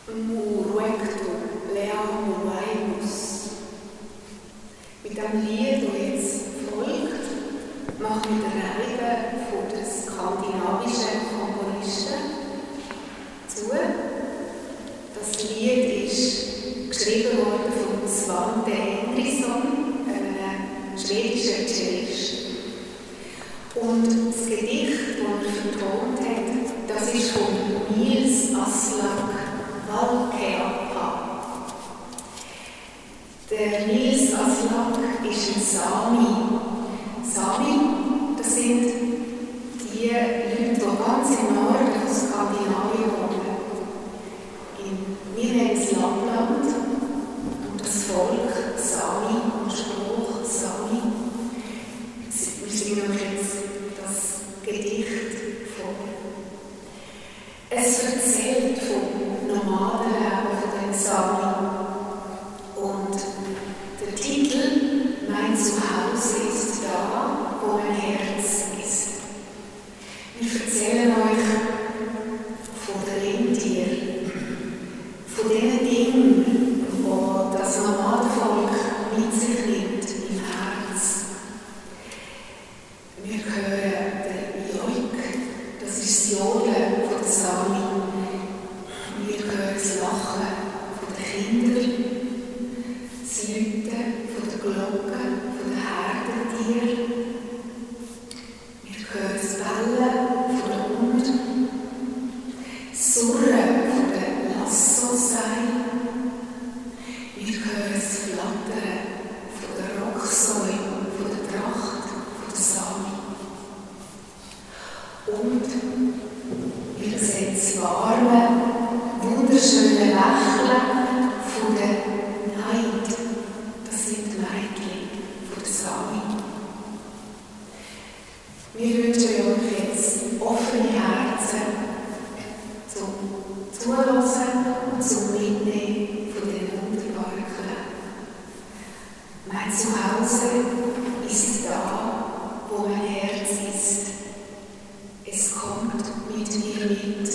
Muruecto Leamo Vaimus. Mit dem Lied, das jetzt folgt, machen wir den Reihe von den skandinavischen Komponisten zu. Das Lied ist geschrieben worden von Svante Henriksson, einem schwedischen Cellist. Und das Gedicht, das er vertont hat, das ist von Nils Aslak Valkeappa. Der Nils Aslak ist ein Sami. Sami, das sind die Leute, die ganz im Norden von Skandinavien wohnen. Wir nennen es Lappland und das Volk Sami und Spruch Sami. Wir singen euch jetzt das Gedicht vor. Es erzählt vom Nomadenleben von den Sami. Und der Titel Mein Zuhause ist da, wo mein Herz ist. Wir erzählen euch von den Rentieren, von den Dingen, die das Nomadenvolk mit sich nimmt im Herz. Wir hören den Joik, das ist das Jodeln von den Sami. Wir hören das Lachen von den Kindern, das Läuten von den Glocken, von den Herdentieren. Wir hören das Bellen von den Hunden, das Surren von den Lassoseilen. Wir hören das Flattern von den Rocksäulen, von der Tracht, von der Sami. Und wir sehen das warme, wunderschöne Lächeln von den Neid. Das sind die Mädchen von der Sami. Wir wünschen euch jetzt offene Herzen zum Zuhören und zum Mitnehmen von den wunderbaren Klängen. Mein Zuhause ist da, wo mein Herz ist. Es kommt mit mir mit.